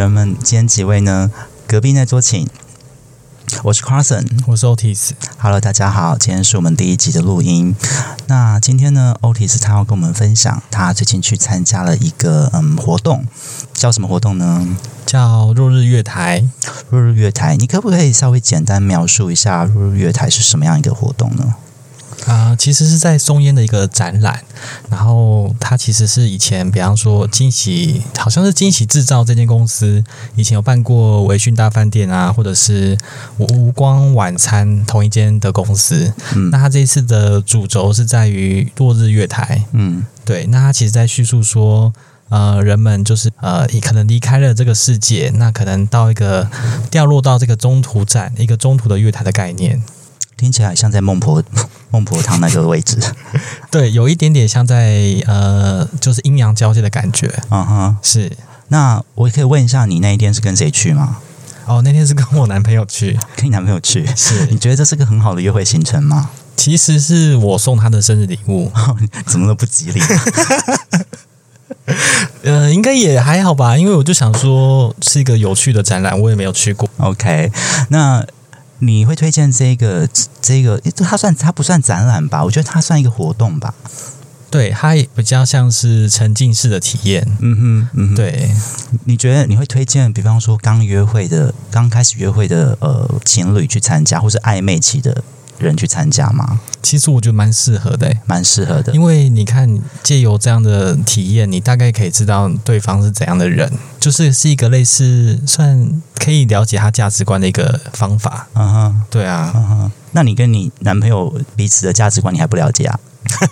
人们，今天几位呢？隔壁那桌请。我是 Carson， 我是 Otis。Hello， 大家好，今天是我们第一集的录音。那今天呢 ，Otis 他要跟我们分享，他最近去参加了一个活动，叫什么活动呢？ 叫落日月台。 落日月台，你可不可以稍微简单描述一下落日月台是什么样一个活动呢？ 其实是在松烟的一个展览，然后它其实是以前，比方说惊喜，好像是惊喜制造这间公司以前有办过微醺大饭店啊，或者是无光晚餐同一间的公司。那它这一次的主轴是在于落日月台。对，那它其实在叙述说，人们就是可能离开了这个世界，那可能到一个掉落到这个中途站，一个中途的月台的概念。 听起来像在孟婆汤那个位置， 对，有一点点像在就是阴阳交界的感觉。是。那我可以问一下，你那一天是跟谁去吗？ 那天是跟我男朋友去。 跟你男朋友去？ 是。 你觉得这是个很好的约会行程吗？ 其实是我送他的生日礼物。 怎么都不吉利？ 应该也还好吧，因为我就想说是一个有趣的展览，我也没有去过。 OK， 那你会推荐这个？它不算展览吧？我觉得它算一个活动吧。 对，它也比较像是沉浸式的体验。对。 你觉得你会推荐，比方说刚开始约会的情侣去参加，或是暧昧期的人去参加吗？ 其实我觉得蛮适合的， 蛮适合的。 因为你看，借由这样的体验，你大概可以知道对方是怎样的人，就是一个类似算可以了解他价值观的一个方法。对啊。 那你跟你男朋友彼此的价值观你还不了解啊？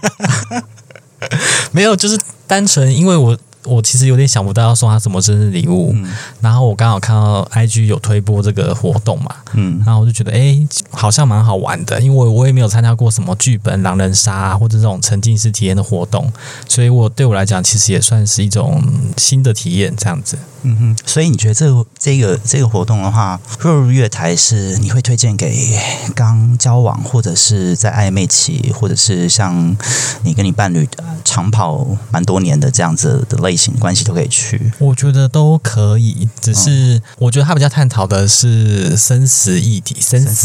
没有，就是单纯因为我其实有点想不到要送他什么生日礼物，然后我刚好看到 IG 有推播这个活动嘛，然后我就觉得好像蛮好玩的，因为我也没有参加过什么剧本狼人杀或者这种沉浸式体验的活动，所以对我来讲其实也算是一种新的体验这样子。 所以你觉得这个活动的话，落日月台是你会推荐给刚交往或者是在暧昧期，或者是像你跟你伴侣长跑蛮多年的这样子的类型关系都可以去？我觉得都可以，只是我觉得他比较探讨的是生死议题，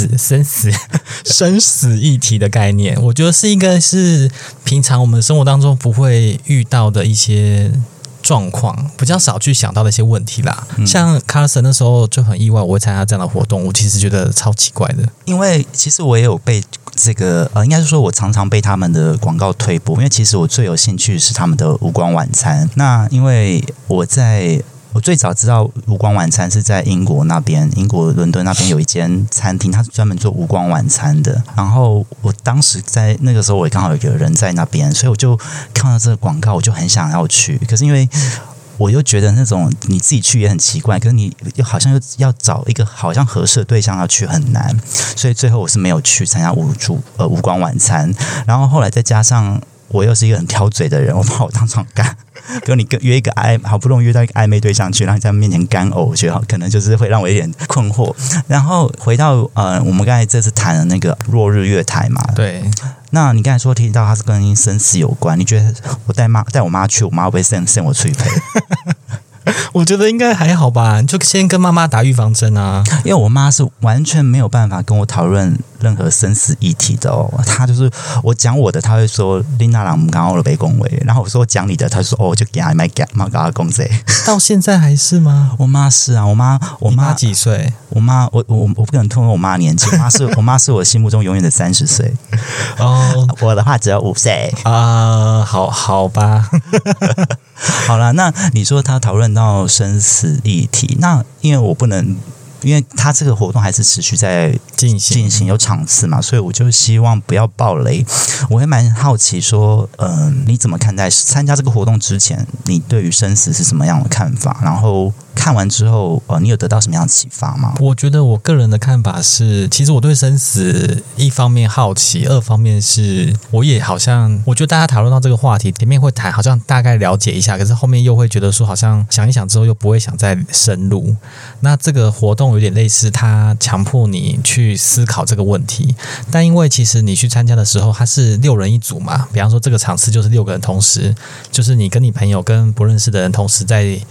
生死议题的概念，我觉得是一个是平常我们生活当中不会遇到的一些状况，比较少去想到的一些问题啦。像 Carson 那时候就很意外我会参加这样的活动，我其实觉得超奇怪的。 因为其实我也有被这个应该是说我常常被他们的广告推播，因为其实我最有兴趣是他们的无光晚餐。那因为我最早知道无光晚餐是在英国那边，英国伦敦那边有一间餐厅，它是专门做无光晚餐的。然后我当时在那个时候，我也刚好有一个人在那边，所以我就看到这个广告，我就很想要去。可是因为我又觉得那种你自己去也很奇怪，可是你又好像又要找一个好像合适的对象要去很难，所以最后我是没有去参加无光晚餐。然后后来再加上我又是一个很挑嘴的人，我怕我当场干。跟你约一个好不容易约到一个暧昧对象去，然后你在面前干呕，我觉得可能就是会让我有点困惑。然后回到我们刚才这次谈的那个落日月台嘛， 对。 那你刚才说提到它是跟生死有关，你觉得我带我妈去，我妈会不会送我催陪？ 我觉得应该还好吧，你就先跟妈妈打预防针啊。 因为我妈是完全没有办法跟我讨论任何生死议题的哦。她就是我讲我的，她会说琳娜郎刚刚了被恭维，然后我说讲你的，她说我就给她买给她恭维。 到现在还是吗？ 我妈是啊，我妈几岁？ 我妈我不可能透露我妈年纪，我妈是我心目中永远的30岁。我的话只有5岁啊。好吧。 好了，那你说他讨论到生死议题，那因为我不能，因为他这个活动还是持续在进行有场次嘛，所以我就希望不要爆雷。我会蛮好奇说，你怎么看待参加这个活动之前，你对于生死是什么样的看法？然后看完之后，你有得到什么样的启发吗？ 我觉得我个人的看法是，其实我对生死一方面好奇，二方面是我也好像，我觉得大家讨论到这个话题，前面会谈，好像大概了解一下，可是后面又会觉得说，好像想一想之后又不会想再深入。那这个活动有点类似，它强迫你去思考这个问题，但因为其实你去参加的时候，它是6人一组嘛，比方说这个场次就是6个人同时，就是你跟你朋友跟不认识的人同时在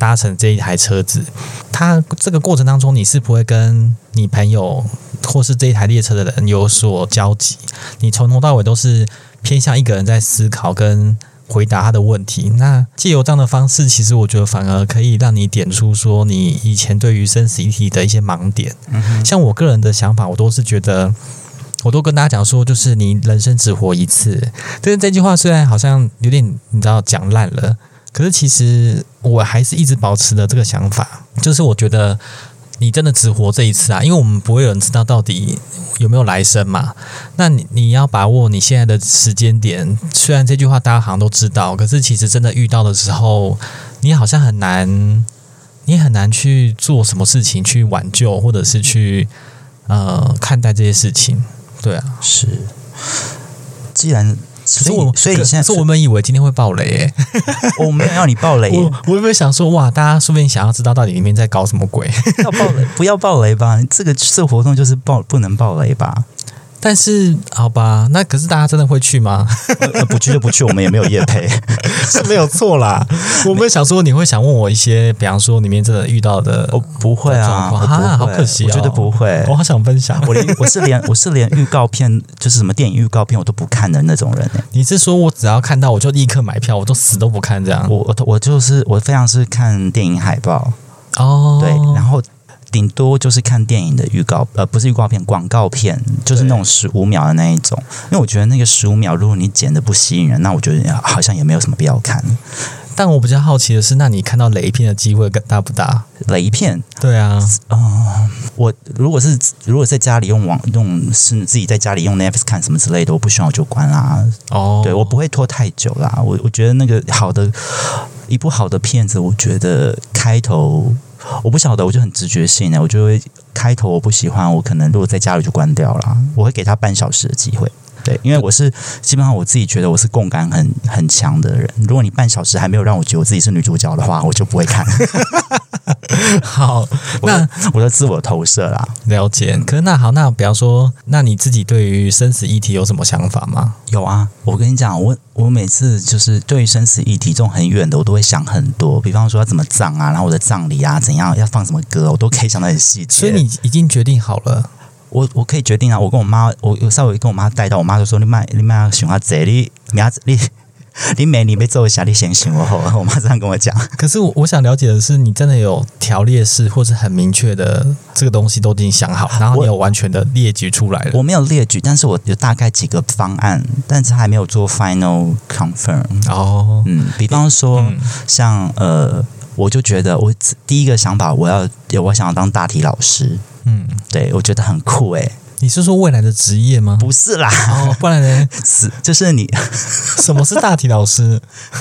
搭乘这一台车子，它这个过程当中，你是不会跟你朋友或是这一台列车的人有所交集，你从头到尾都是偏向一个人在思考跟回答他的问题。那藉由这样的方式，其实我觉得反而可以让你点出说你以前对于生死议题的一些盲点。像我个人的想法，我都是觉得。我都跟大家讲说，就是你人生只活一次。但是这句话虽然好像有点你知道讲烂了，可是其实我还是一直保持的这个想法，就是我觉得你真的只活这一次啊，因为我们不会有人知道到底有没有来生嘛。那你要把握你现在的时间点。虽然这句话大家好像都知道，可是其实真的遇到的时候，你好像很难去做什么事情去挽救，或者是去看待这些事情。对啊， 是。既然所以你现在， 可是我们以为今天会爆雷耶， 我没有要你爆雷耶。 我有没有想说，哇，大家说不定想要知道到底里面在搞什么鬼？ 要爆雷，不要爆雷吧？这个活动就是不能爆雷吧？ 但是好吧，那可是大家真的会去吗？ 不去就不去，我们也没有业配， 是没有错啦。我们想说，你会想问我一些，比方说里面真的遇到的， 不会啊， 好可惜， 我觉得不会。 我好想分享， 我是连预告片，就是什么电影预告片我都不看的那种人。 你是说我只要看到我就立刻买票，我都死都不看这样？ 我非常是看电影海报哦， 对，然后。顶多就是看电影的预告，不是预告片，广告片，就是那种15秒的那一种。因为我觉得那个15秒，如果你剪的不吸引人，那我觉得好像也没有什么必要看。 但我比较好奇的是，那你看到雷片的机会大不大？ 雷片？ 对啊， 我如果在家里是自己在家里用 Netflix 看什么之类的，我不喜欢我就关啦。 哦， 对，我不会拖太久啦。我觉得那个一部好的片子，我觉得开头。我不晓得，我就很直觉性的，我就会开头我不喜欢，我可能如果在家里就关掉了，我会给他半小时的机会。对，因为我是基本上我自己觉得我是共感很强的人。如果你半小时还没有让我觉得我自己是女主角的话，我就不会看。 好，那我的自我投射啦， 了解。可是那好，那比方说，那你自己对于生死议题有什么想法吗？ 有啊，我跟你讲，我每次就是对于生死议题这种很远的，我都会想很多。比方说要怎么葬啊，然后我的葬礼啊怎样，要放什么歌，我都可以想到很细节。 所以你已经决定好了。 我可以决定啊！我跟我妈，我稍微跟我妈带到，我妈就说：“你买想要这你每你被做一下，你先醒我后。”我妈这样跟我讲。 可是我想了解的是，你真的有条列式或是很明确的这个东西都已经想好，然后你有完全的列举出来了。 我没有列举，但是我有大概几个方案，但是还没有做 final confirm。 哦， 比方说像我就觉得我第一个想法，我想要当大体老师。对，我觉得很酷欸。 你是说未来的职业吗？ 不是啦， 不然呢？ 就是你什么是大体老师？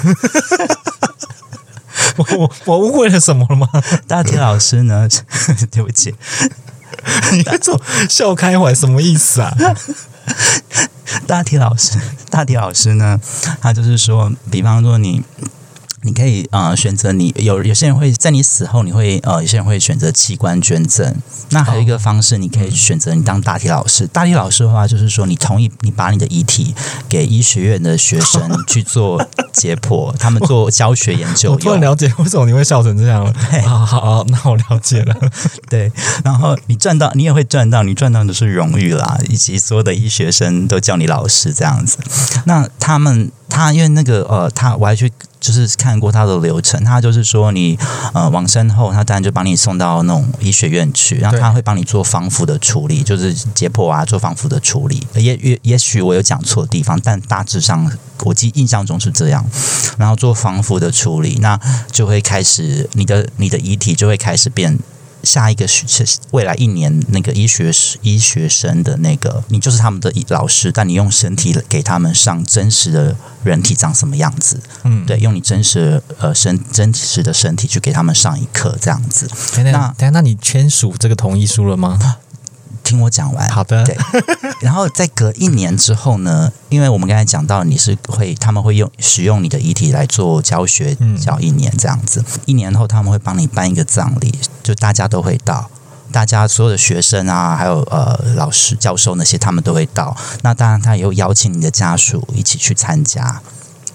我误会了什么了吗？ 大体老师呢？对不起， 你那种笑开怀什么意思啊？ 大体老师呢？他就是说，比方说你可以选择有些人会在你死后，你会有些人会选择器官捐赠。那还有一个方式，你可以选择你当大体老师。大体老师的话，就是说你同意你把你的遗体给医学院的学生去做解剖，他们做教学研究。 我突然了解为什么你会笑成这样了。好，那我了解了。 对，然后你也会赚到，你赚到的是荣誉啦，以及所有的医学生都叫你老师这样子。那他因为那个我还去就是看过他的流程，他就是说你往生后，他当然就帮你送到那种医学院去，然后他会帮你做防腐的处理，就是解剖啊，做防腐的处理。也许我有讲错的地方，但大致上我印象中是这样。然后做防腐的处理，那就会开始你的遗体就会开始变。下一个未来1年那个医学生的那个，你就是他们的老师，但你用身体给他们上真实的人体长什么样子，对，用你真实的身体去给他们上一课，这样子。 那你签署这个同意书了吗？ 听我讲完。 好的。 对，然后在隔1年之后呢，因为我们刚才讲到他们会使用你的遗体来做教学，教1年这样子。1年后他们会帮你办一个葬礼，就大家都会到，大家所有的学生啊，还有老师、教授那些他们都会到。那当然他也有邀请你的家属一起去参加。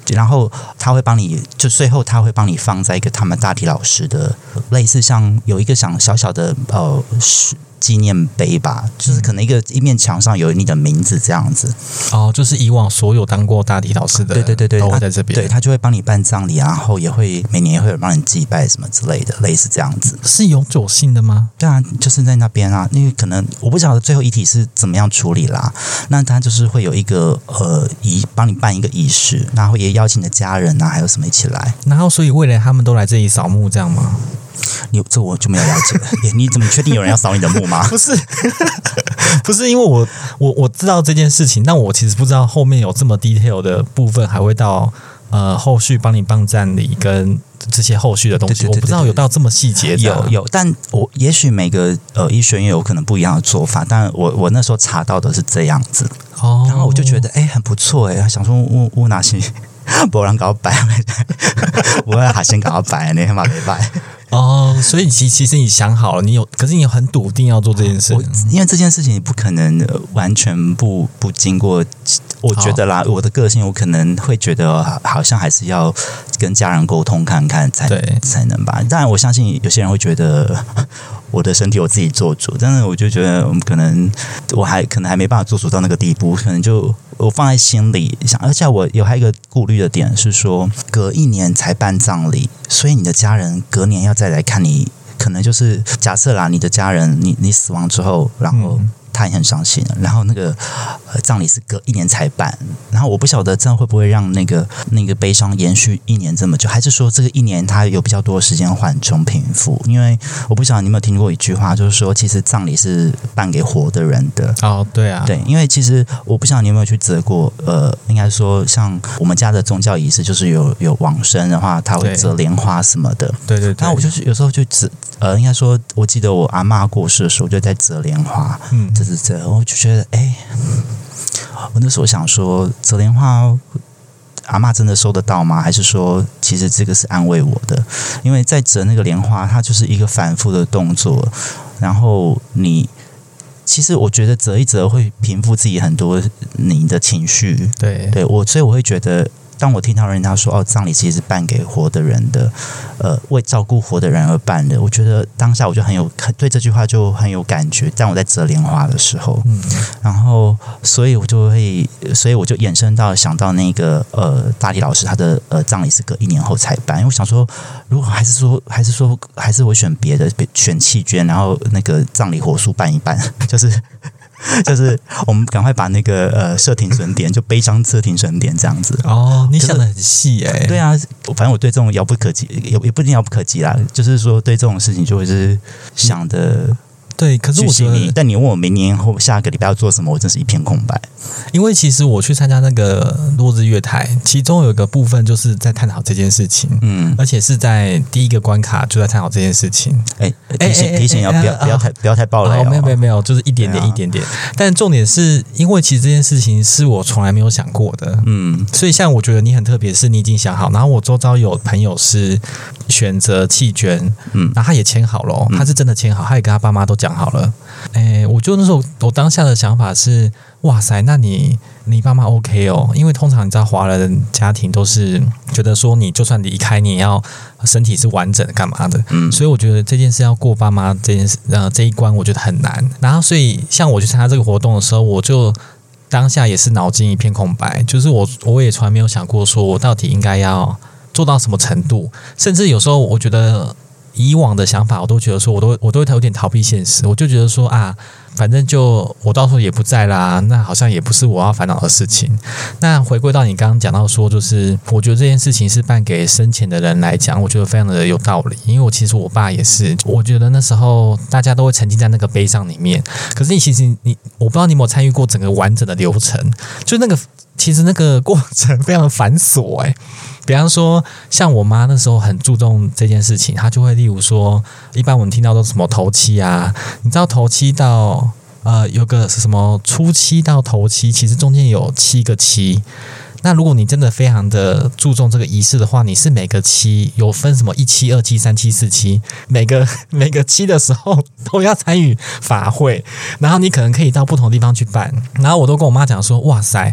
然后他会帮你，就最后他会帮你放在一个他们大体老师的类似像有一个小小的纪念碑吧，就是可能一面墙上有你的名字这样子。 哦，就是以往所有当过大体老师的人， 对， 都会在这边。 对，他就会帮你办葬礼，然后也会每年也会有人帮你祭拜什么之类的，类似这样子。 是永久性的吗？ 对啊，就是在那边啊，因为可能我不晓得最后遗体是怎么样处理啦。那他就是会有一个帮你办一个仪式，然后也邀请你的家人啊，还有什么一起来。 然后所以未来他们都来这里扫墓，这样吗？ 这我就没有了解了。你怎么确定有人要扫你的墓吗？ 不是，不是，因为我知道这件事情，但我其实不知道后面有这么 detail 的部分，还会到后续帮你办葬礼跟这些后续的东西， 对， 我不知道有到这么细节。 有，但我也许每个医学院有可能不一样的做法，但我那时候查到的是这样子。 哦， 然后我就觉得很不错想说我哪些没人搞摆，我要先搞摆，你他妈没摆。 哦，所以其实你想好了，可是你有很笃定要做这件事。 因为这件事情你不可能完全不经过，我觉得啦，我的个性我可能会觉得好像还是要跟家人沟通看看才能吧。当然我相信有些人会觉得我的身体我自己做主，但是我就觉得可能还没办法做主到那个地步，可能就我放在心里想。而且我还有一个顾虑的点是说，隔1年才办葬礼，所以你的家人隔年要再来看你，可能就是假设啦，你的家人你死亡之后，然后他也很伤心，然后那个葬礼是隔1年才办，然后我不晓得这样会不会让那个悲伤延续1年这么久，还是说这个1年他有比较多的时间缓冲平复？因为我不晓得你有没有听过一句话，就是说其实葬礼是办给活的人的。 哦，对啊， 对，因为其实我不晓得你有没有去择过，应该说像我们家的宗教仪式，就是有往生的话，他会择莲花什么的。 对， 那我就是有时候就应该说，我记得我阿嬷过世的时候，就在择莲花，我就觉得，我那时候想说，择莲花，阿嬷真的收得到吗？还是说，其实这个是安慰我的？因为在折那个莲花，它就是一个反复的动作，然后其实我觉得折一折会平复自己很多你的情绪。 对， 所以我会觉得。当我听到人家说葬礼其实是办给活的人的，为照顾活的人而办的，我觉得当下我就对这句话就很有感觉。当我在折莲花的时候，然后所以我就衍生到想到那个大体老师他的葬礼是隔1年后才办，因为我想说，如果还是我选别的，选弃捐，然后那个葬礼火速办一办，就是我们赶快把那个设停损点，就悲伤设停损点这样子。 哦，你想得很细对啊，反正我对这种遥不可及，也不一定遥不可及啦，就是说对这种事情就会是想的。 对，可是我觉得， 但你问我明年或下个礼拜要做什么，我真是一片空白。 因为其实我去参加那个落日月台，其中有一个部分就是在探讨这件事情，而且是在第一个关卡就在探讨这件事情。 提醒不要太暴雷哦。没有，就是一点点。但重点是因为其实这件事情是我从来没有想过的，所以像我觉得你很特别，是你已经想好，然后我周遭有朋友是选择弃捐，然后他也签好了，他是真的签好，他也跟他爸妈都讲好了。我就那时候我当下的想法是，哇塞，那你爸妈 OK 哦？因为通常你知道华人家庭都是觉得说，你就算离开，你也要身体是完整的，干嘛的？所以我觉得这件事要过爸妈这一关，我觉得很难。然后所以像我去参加这个活动的时候，我就当下也是脑筋一片空白，就是我也从来没有想过说我到底应该要做到什么程度，甚至有时候我觉得。以往的想法，我都觉得说，我都会有点逃避现实。我就觉得说反正就我到时候也不在啦，那好像也不是我要烦恼的事情。那回归到你刚刚讲到说，就是我觉得这件事情是办给生前的人来讲，我觉得非常的有道理。因为其实我爸也是，我觉得那时候大家都会沉浸在那个悲伤里面。可是我不知道你有没有参与过整个完整的流程，就其实那个过程非常繁琐比方说，像我妈那时候很注重这件事情，她就会例如说，一般我们听到都是什么头七啊，你知道头七到有个是什么初七到头七，其实中间有7个七。那如果你真的非常的注重这个仪式的话，你是每个七有分什么1期、2期、3期、4期，每个期的时候都要参与法会，然后你可能可以到不同地方去办。然后我都跟我妈讲说，哇塞。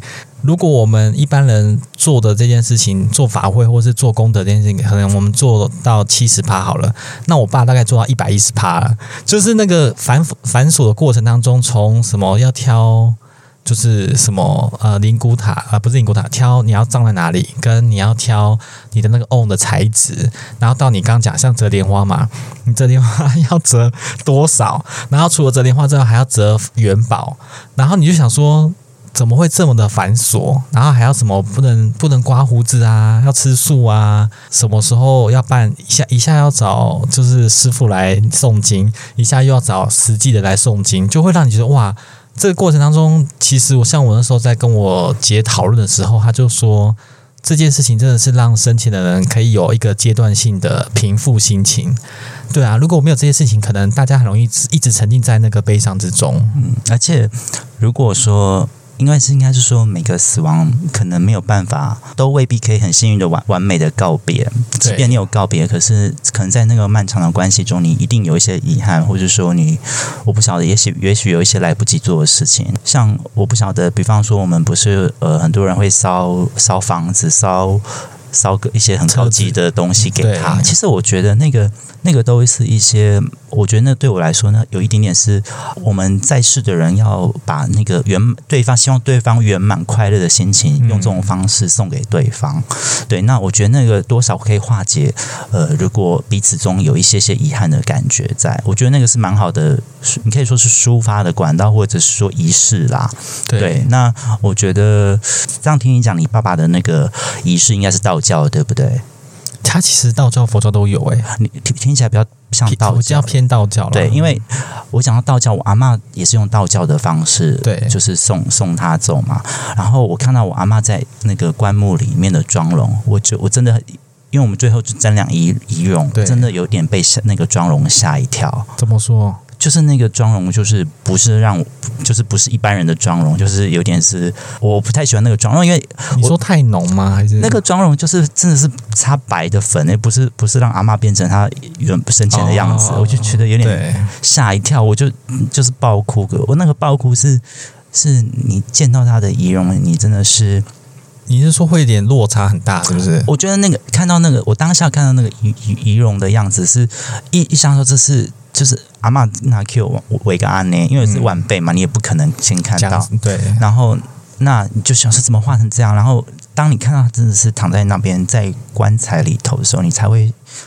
如果我们一般人做的这件事情，做法会或是做功德这件事情，可能我们做到70%好了，那我爸大概做到110%了，就是那个繁琐的过程当中，从什么要挑。就是什么灵骨塔不是灵骨塔，挑你要葬在哪里，跟你要挑你的那个瓮的材质，然后到你刚刚讲像折莲花嘛，你折莲花要折多少，然后除了折莲花之外还要折元宝，然后你就想说怎么会这么的繁琐，然后还要什么不能刮胡子啊，要吃素啊，什么时候要办一下要找就是师傅来诵经，一下又要找实际的来诵经，就会让你觉得哇。这个过程当中，其实我那时候在跟我姐讨论的时候，她就说这件事情真的是让生前的人可以有一个阶段性的平复心情。对啊，如果没有这些事情，可能大家很容易一直沉浸在那个悲伤之中。 而且如果说。应该是说，每个死亡可能没有办法，都未必可以很幸运的完美的告别。即便你有告别，可是可能在那个漫长的关系中，你一定有一些遗憾，或者说我不晓得，也许有一些来不及做的事情。像我不晓得，比方说我们不是很多人会烧房子，烧个一些很高级的东西给他。其实我觉得那个都是一些，我觉得那对我来说呢，有一点点是我们在世的人要把那个希望对方圆满快乐的心情，用这种方式送给对方。对，那我觉得那个多少可以化解如果彼此中有一些遗憾的感觉在，我觉得那个是蛮好的，你可以说是抒发的管道，或者是说仪式啦。对，那我觉得这样听你讲，你爸爸的那个仪式应该是道教，对不对？ 他其实道教、佛教都有你听起来比较像道教， 比较偏道教了。 对，因为我讲到道教，我阿嬷也是用道教的方式， 对， 就是送他走嘛。然后我看到我阿嬷在那个棺木里面的妆容，我真的，因为我们最后就瞻仰仪容，真的有点被那个妆容吓一跳。 怎么说？ 就是那个妆容，就是不是一般人的妆容，就是有点是我不太喜欢那个妆容，因为你说太浓吗？还是那个妆容就是真的是擦白的粉不是让阿嬷变成她生前的样子，我就觉得有点吓一跳，我就是爆哭。我那个爆哭是你见到她的仪容，你真的是。 你是说会有点落差很大，是不是？ 我觉得我当下看到那个仪容的样子是一想说这是。就是阿嬷拿 Q 为个安呢，因为是晚辈嘛，你也不可能先看到。 对。然后那你就想说怎么画成这样？然后当你看到真的是躺在那边在棺材里头的时候，你才会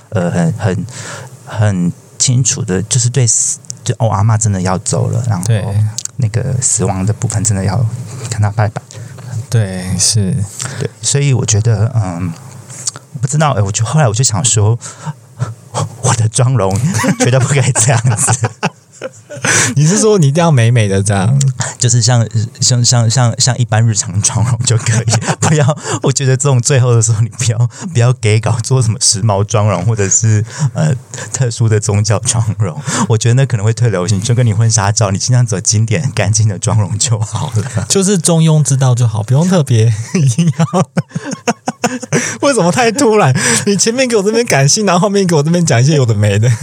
很清楚的，就是阿嬷真的要走了，然后那个死亡的部分真的要跟他拜拜。 对，是。 对，所以我觉得不知道后来我就想说。我的妆容绝对不可以这样子。 你是说你一定要美美的这样？ 就是像一般日常妆容就可以，不要。我觉得这种最后的时候，你不要给搞做什么时髦妆容，或者是特殊的宗教妆容。我觉得那可能会退流行，就跟你婚纱照，你尽量走经典干净的妆容就好了， 就是中庸之道就好，不用特别一定要。为什么太突然？你前面给我这边感性，然后后面给我这边讲一些有的没的。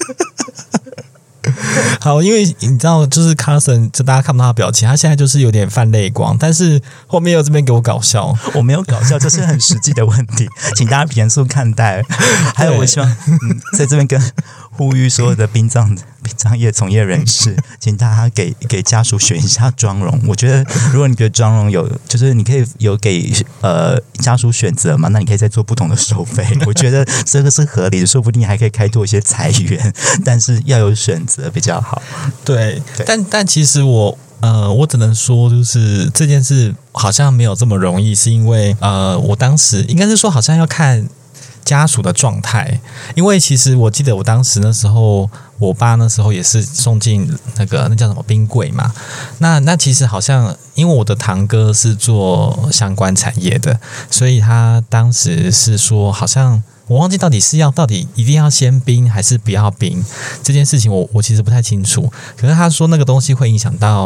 好，因为你知道，就是 Carson， 就大家看不到他的表情，他现在就是有点泛泪光，但是后面又这边给我搞笑， 我没有搞笑，这是很实际的问题，请大家严肃看待。还有，我希望在这边跟呼吁所有的殡葬业从业人士，请大家给家属选一下妆容。我觉得，如果你觉得妆容就是你可以有给家属选择嘛，那你可以再做不同的收费。我觉得这个是合理的，说不定还可以开拓一些财源，但是要有选择比较好。 对，但其实我只能说，就是这件事好像没有这么容易，是因为我当时应该是说，好像要看家属的状态，因为其实我记得我当时那时候，我爸那时候也是送进那叫什么冰柜嘛。那其实好像，因为我的堂哥是做相关产业的，所以他当时是说，好像我忘记到底一定要先冰还是不要冰这件事情我其实不太清楚。可是他说那个东西会影响到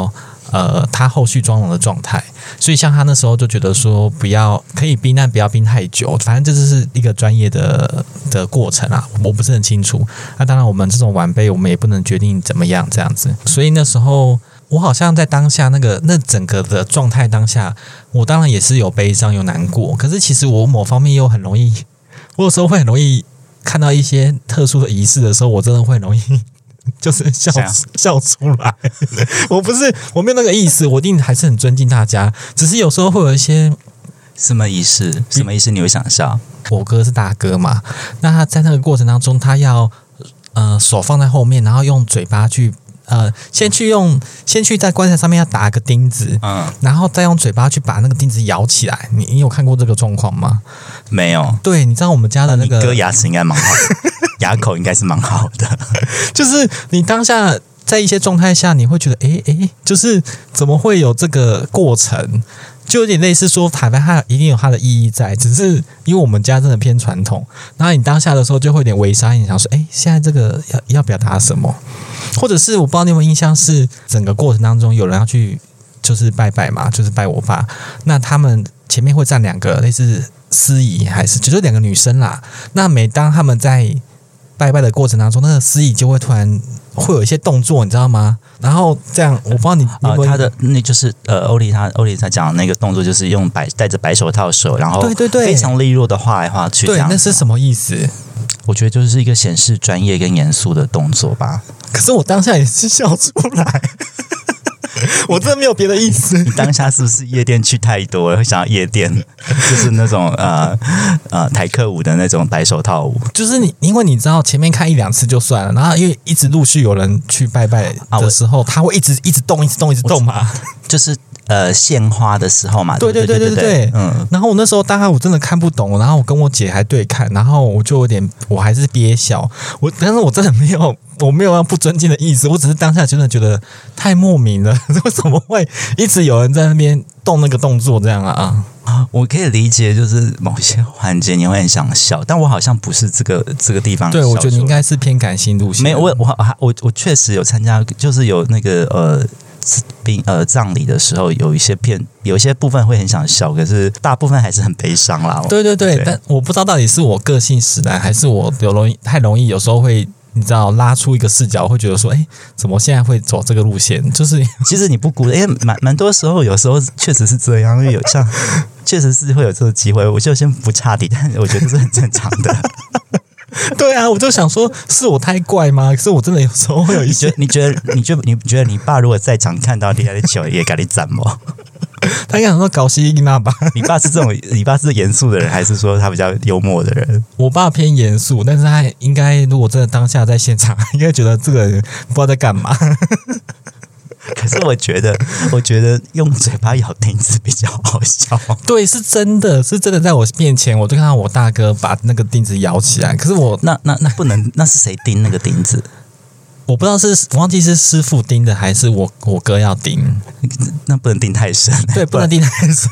他后续妆容的状态。所以像他那时候就觉得说，不要可以冰，但不要冰太久，反正这就是一个专业的过程啊，我不是很清楚。那当然，我们这种晚辈，我们也不能决定怎么样这样子。所以那时候，我好像在当下那整个的状态当下，我当然也是有悲伤有难过，可是其实我某方面又很容易，我有时候会很容易看到一些特殊的仪式的时候，我真的会很容易。就是笑出来，我没有那个意思，我一定还是很尊敬大家，只是有时候会有一些什么仪式你会想笑？ 我哥是大哥嘛，那他在那个过程当中，他要手放在后面，然后用嘴巴去先去在棺材上面要打个钉子，然后再用嘴巴去把那个钉子咬起来。你有看过这个状况吗？ 没有。 对，你知道我们家的那个你哥牙齿应该蛮好的，牙口应该是蛮好的。 就是你当下在一些状态下，你会觉得，就是怎么会有这个过程？就有点类似说，海外它一定有它的意义在，只是因为我们家真的偏传统，然后你当下的时候就会有点微杀，你想说，现在这个要表达什么？或者是我不知道你有没有印象，是整个过程当中有人要去就是拜拜嘛，就是拜我爸，那他们前面会站2个类似司仪，还是就是2个女生啦。那每当他们在拜拜的过程当中，那个司仪就会突然会有一些动作，你知道吗？然后这样，我不知道你他的那就是欧丽他讲的那个动作，就是用戴着白手套手，然后对非常利落的画来画去。 对，那是什么意思？ 我觉得就是一个显示专业跟严肃的动作吧。 可是我当下也是笑出来。我真的没有别的意思。 你当下是不是夜店去太多了，会想要夜店，就是那种台客舞的那种白手套舞？ 就是因为你知道前面看1-2次就算了，然后因为一直陆续有人去拜拜的时候，他会一直动嘛， 就是献花的时候嘛。 对，然后我那时候大概我真的看不懂，然后我跟我姐还对看，然后我就有点，我还是憋笑，但是我真的我没有要不尊敬的意思，我只是当下真的觉得太莫名了，为什么会一直有人在那边动那个动作这样啊？ 我可以理解，就是某些环节你会很想笑，但我好像不是这个地方。 对，我觉得你应该是偏感性路线。 没有，我确实有参加，就是有那个葬礼的时候，有一些部分会很想笑，可是大部分还是很悲伤啦。 对，但我不知道到底是我个性使然，还是我太容易有时候会。你知道拉出一个视角，会觉得说，怎么现在会走这个路线？就是其实你不鼓励，蛮多时候，有时候确实是这样，因为确实是会有这个机会。我就先不岔题，但我觉得这是很正常的。 对啊，我就想说，是我太怪吗？可是我真的有时候会有一些， 你觉得你爸如果在场看到你在球，也赶紧赞吗？ 他应该想说搞西那吧？ 你爸是严肃的人，还是说他比较幽默的人？ 我爸偏严肃，但是他应该如果真的当下在现场，应该觉得这个人不知道在干嘛。 可是我觉得用嘴巴咬钉子比较好笑。 对，是真的在我面前，我就看到我大哥把那个钉子咬起来。可是我那不能，那是谁钉那个钉子？ 我不知道我忘记是师傅钉的还是我哥要钉， 那不能钉太深。 对，不能钉太深。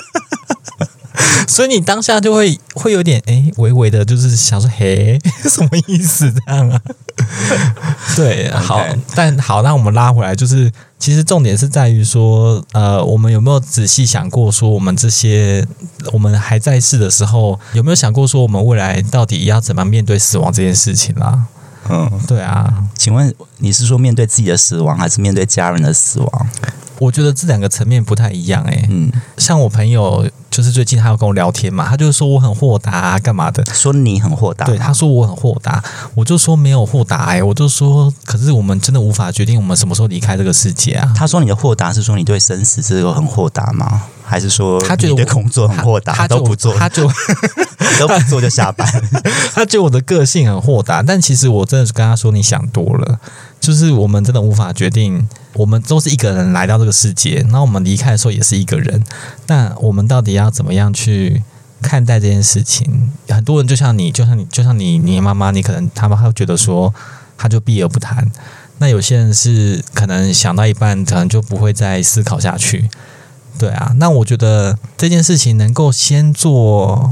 所以你当下就会有点微微的，就是想说什么意思这样啊？对，好， Okay. 但好，那我们拉回来，就是其实重点是在于说，我们有没有仔细想过说，我们还在世的时候，有没有想过说，我们未来到底要怎么面对死亡这件事情啦？对啊， 请问你是说面对自己的死亡，还是面对家人的死亡？ 我觉得这2个层面不太一样像我朋友就是最近他有跟我聊天嘛，他就说我很豁达啊，干嘛的？ 说你很豁达？ 对，他说我很豁达，我就说没有豁达我就说，可是我们真的无法决定我们什么时候离开这个世界啊。 他说你的豁达是说你对生死这个很豁达吗？还是说你的工作很豁达，他都不做，都不做就下班？ 他觉得我的个性很豁达，但其实我真的是跟他说你想多了，就是我们真的无法决定，我们都是一个人来到这个世界，然后我们离开的时候也是一个人，那我们到底要怎么样去看待这件事情？很多人就像你妈妈，你可能他们会觉得说他就避而不谈，那有些人是可能想到一半，可能就不会再思考下去。对啊，那我觉得这件事情能够先做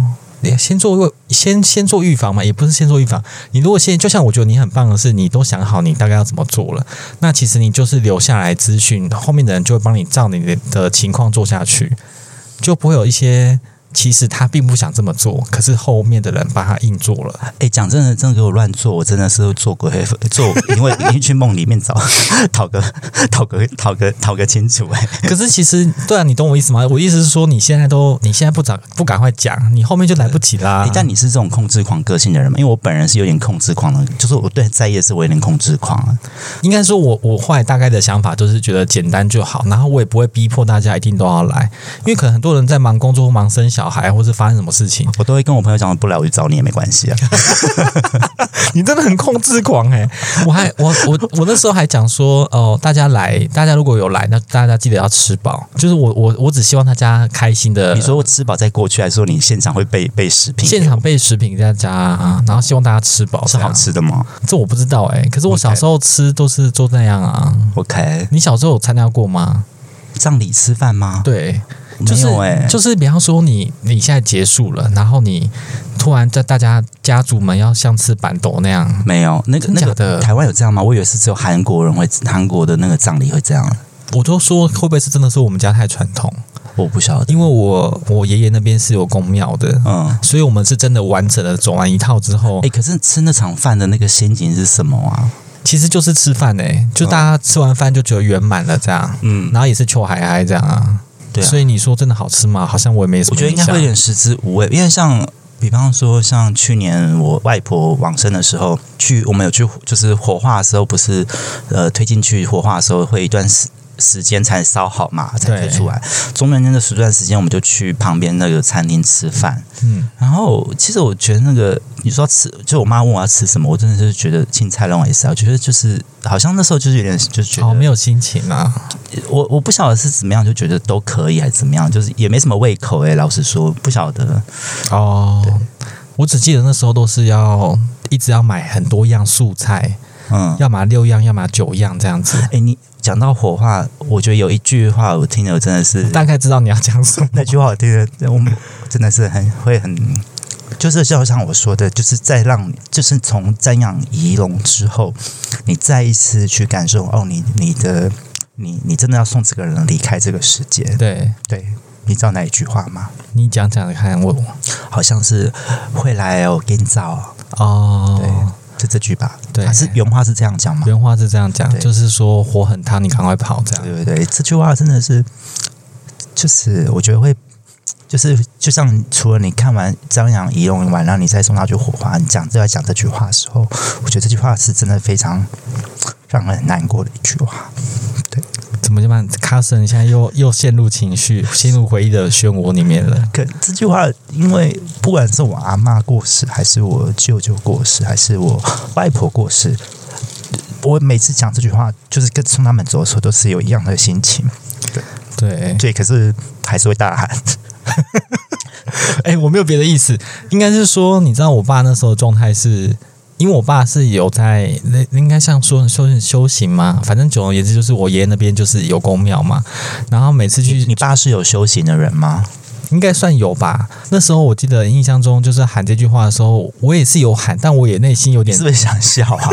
先做预防嘛，也不是先做预防。你如果就像我觉得你很棒的是，你都想好你大概要怎么做了，那其实你就是留下来资讯，后面的人就会帮你照你的情况做下去，就不会有一些。其实他并不想这么做，可是后面的人帮他硬做了。 讲真的，真的给我乱做，我真的是会做因为去梦里面讨个清楚可是其实对啊，你懂我意思吗？我意思是说，你现在不赶快讲，你后面就来不及啦。 但你是这种控制狂个性的人吗？因为我本人是有点控制狂的，就是我对在意的是我有点控制狂。 应该说我后来大概的想法都是觉得简单就好，然后我也不会逼迫大家一定都要来，因为可能很多人在忙工作、忙生小孩，或是发生什么事情， 我都会跟我朋友讲，不来我就找你也没关系啊。 你真的很控制狂我那时候还讲说大家如果有来，那大家记得要吃饱。就是我只希望大家开心的。 你说我吃饱再过去，还是说你现场会备食品？ 现场备食品在家然后希望大家吃饱。 是好吃的吗？ 这我不知道可是我小时候吃都是做那样啊。 OK， 你小时候有参加过吗？ 葬礼吃饭吗？ 对。 就是比方说你现在结束了，然后你突然在大家家族们要像吃板豆那样， 没有那个台湾有这样吗？我以为是只有韩国的那个葬礼会这样。 我都说会不会是真的是我们家太传统？ 我不晓得， 因为我爷爷那边是有公庙的，所以我们是真的完整的走完一套之后， 可是吃那场饭的那个心情是什么啊？ 其实就是吃饭就大家吃完饭就觉得圆满了这样，然后也是秋海嗨这样啊。对啊，所以你说真的好吃吗？好像我也没什么印象。 我觉得应该会有点食之无味，因为比方说像去年我外婆往生的时候，我们有去就是火化的时候，不是推进去火化的时候会一段时间才烧好嘛，才推出来。中间那时段时间，我们就去旁边那个餐厅吃饭。然后其实我觉得那个你说吃，就我妈问我要吃什么，我真的是觉得青菜弄也是，我觉得就是好像那时候就是有点就觉得没有心情啊。 我不晓得是怎么样，就觉得都可以还是怎么样，就是也没什么胃口老实说不晓得对，我只记得那时候都是一直要买很多样素菜，要么6样，要么9样这样子。 你讲到火化，我觉得有一句话我听了真的是大概知道你要讲什么。 那句话我听了，我真的是会很，就是就像我说的，就是就是从瞻仰仪容之后，你再一次去感受你真的要送这个人离开这个世界。对，你知道哪一句话吗？ 你讲看，我好像是会来给你照对。这句吧，对，原话是这样讲吗？ 原话是这样讲，就是说火很烫，你赶快跑，这样。 对，这句话真的是，就是我觉得会，就像除了你看完瞻仰仪容完，然后你再送他去火化，你讲这句话的时候，我觉得这句话是真的非常让人难过的一句话。对， 怎么办？卡森现在又陷入情绪、陷入回忆的漩涡里面了。 可这句话，因为不管是我阿嬷过世，还是我舅舅过世，还是我外婆过世，我每次讲这句话，就是跟送他们走的时候，都是有一样的心情。对，可是还是会大喊。 我没有别的意思，应该是说，你知道我爸那时候的状态是。因为我爸是有在，应该像说修行嘛，反正总而言之，就是我爷爷那边就是有公庙嘛。然后每次去， 你爸是有修行的人吗？ 应该算有吧。那时候我记得印象中，就是喊这句话的时候，我也是有喊，但我也内心有点， 是不是想笑啊？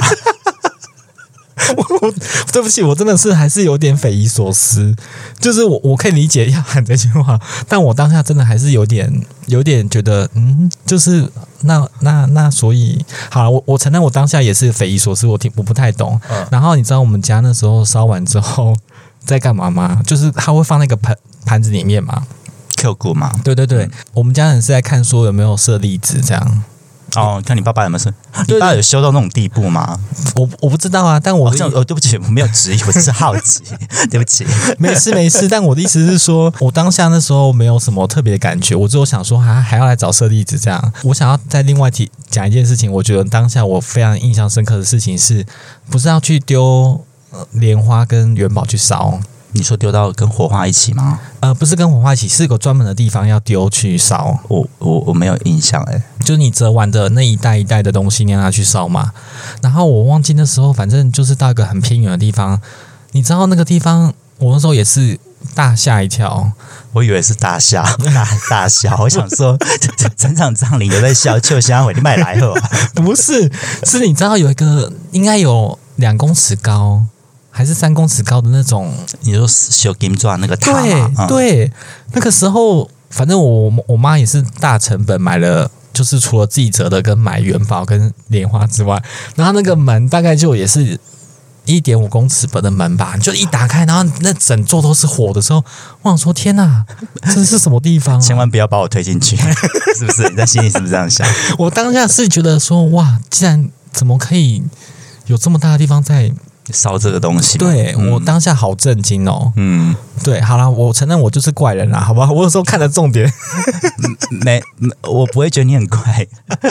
对不起，我真的是还是有点匪夷所思。就是我可以理解要喊这句话，但我当下真的还是有点觉得，就是那所以好了，我承认我当下也是匪夷所思，我不太懂。然后你知道我们家那时候烧完之后在干嘛吗？就是他会放那个盘子里面嘛 ，Q 骨嘛。 对，我们家人是在看说有没有舍利子这样。 看你爸爸有没有修？你爸有修到那种地步吗？ 我不知道啊，但我对不起，我没有质疑，我只是好奇，对不起， 没事。但我的意思是说，我当下那时候没有什么特别的感觉，我只有想说还要来找舍利子这样。我想要再另外讲一件事情，我觉得当下我非常印象深刻的事情是，不是要去丢莲花跟元宝去烧？ 你说丢到跟火化一起吗？ 不是跟火化一起，是个专门的地方要丢去烧。 我没有印象就是你折完的那一袋一袋的东西，你要拿去烧嘛。然后我忘记那时候，反正就是到一个很偏远的地方。你知道那个地方，我那时候也是大吓一跳。 我以为是大笑，大笑。我想说，整场葬礼都在笑，就香回你买来后， 不是，是你知道有一个应该有2公尺高还是3公尺高的那种， 你说修金抓那个塔嘛？ 对，那个时候反正我妈也是大成本买了。就是除了自己折的跟买元宝跟莲花之外，然后那个门大概就也是1.5公尺的门吧，就一打开，然后那整座都是火的时候，我想说天哪，这是什么地方啊？ 千万不要把我推进去，是不是？你在心里是不是这样想？ 我当下是觉得说，哇，既然怎么可以有这么大的地方在烧这个东西？ 对、我当下好震惊哦。对，好啦，我承认我就是怪人啦，好不好？我有时候看的重点我不会觉得你很怪。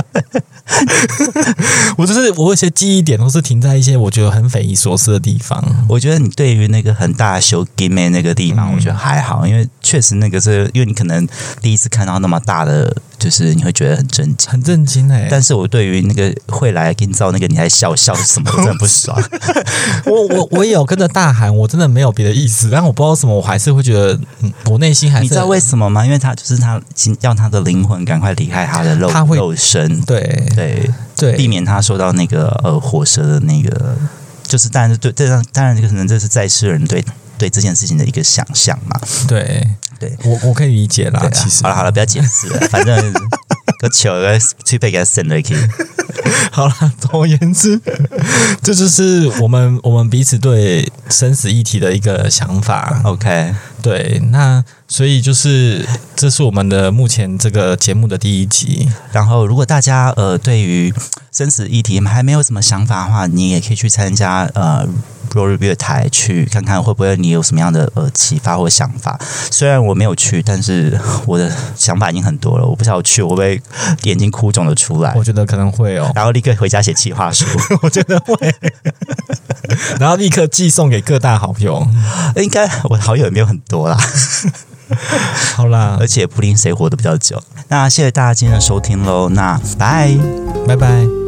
我有一些记忆点都是停在一些我觉得很匪夷所思的地方。 我觉得你对于那个很大的修金妹那个地方，我觉得还好，因为确实那个是因为你可能第一次看到那么大的，就是你会觉得很震惊， 很震惊哎。 但是我对于那个会来给你造那个你还笑什么，我真的不爽。 我也有跟着大喊，我真的没有别的意思，但我不知道什么，我还是会觉得，我内心还是。 你知道为什么吗？因为他要他的灵魂赶快离开他的肉身，对，避免他受到那个火蛇的那个，就是当然这个可能这是在世人对这件事情的一个想象嘛。 对，我可以理解啦。其实好了，不要解释了，反正个球去被给他省了可以。 好了，总而言之，这就是我们彼此对生死议题的一个想法。 OK， 对，那所以就是这是我们的目前这个节目的第1集。 然后，如果大家对于生死议题还没有什么想法的话，你也可以去参加落日月台去看看，会不会你有什么样的启发或想法。虽然我没有去，但是我的想法已经很多了。我不知道我去我会不会眼睛哭肿的出来。 我觉得可能会哦， 然后立刻回家写企划书。 我觉得会，然后立刻寄送给各大好友。 应该我好友也没有很多啦。 好啦， 而且不定谁活得比较久。那谢谢大家今天的收听喽，那拜拜。